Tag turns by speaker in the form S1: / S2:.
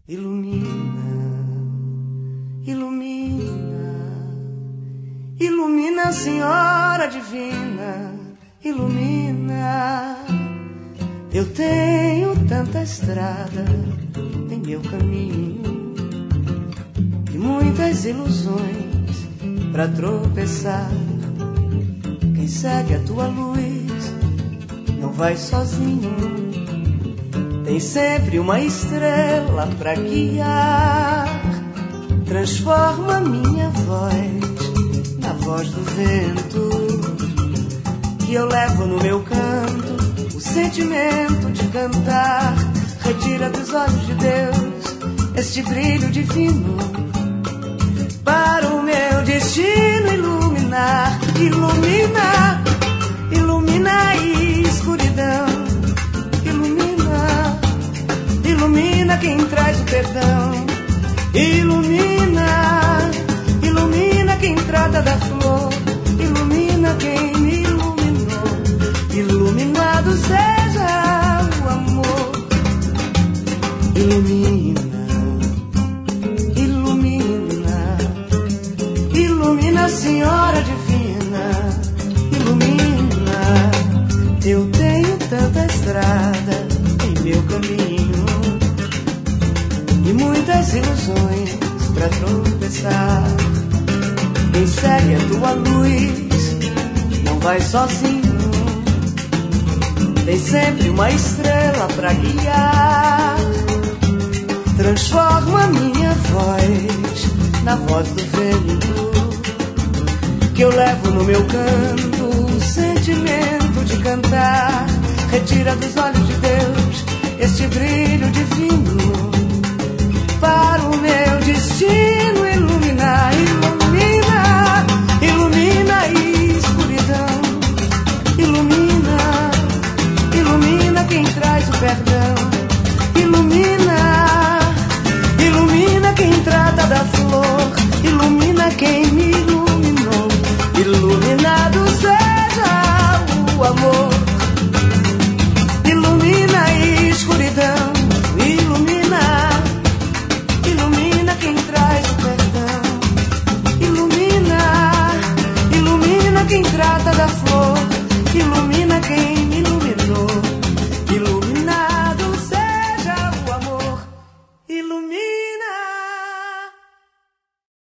S1: Ilumina, ilumina, ilumina, Senhora Divina, ilumina. Eu tenho tanta estrada em meu caminho e muitas ilusões pra tropeçar. Quem segue a tua luz não vai sozinho. Tem sempre uma estrela pra guiar. Transforma minha voz na voz do vento, que eu levo no meu canto o sentimento de cantar. Retira dos olhos de Deus este brilho divino, para o meu destino iluminar. Ilumina, ilumina a escuridão. Ilumina, ilumina quem traz o perdão. Ilumina, ilumina quem trata da flor. Ilumina quem me iluminou. Iluminado seja o amor. Ilumina, ilumina, ilumina, Senhora Divina, ilumina. Eu tenho tanta estrada em meu caminho e muitas ilusões pra tropeçar. Quem segue a tua luz não vai sozinho. Tem sempre uma estrela pra guiar. Transforma minha voz na voz do vento, que eu levo no meu canto o sentimento de cantar. Retira dos olhos de Deus este brilho divino, para o meu destino iluminar. Ilumina, ilumina a escuridão. Ilumina, ilumina quem traz o perdão. Ilumina, ilumina quem trata da flor. Ilumina quem me iluminou. Iluminado seja o amor. Ilumina a escuridão. Ilumina, ilumina quem traz o perdão. Ilumina, ilumina quem trata da flor. Ilumina quem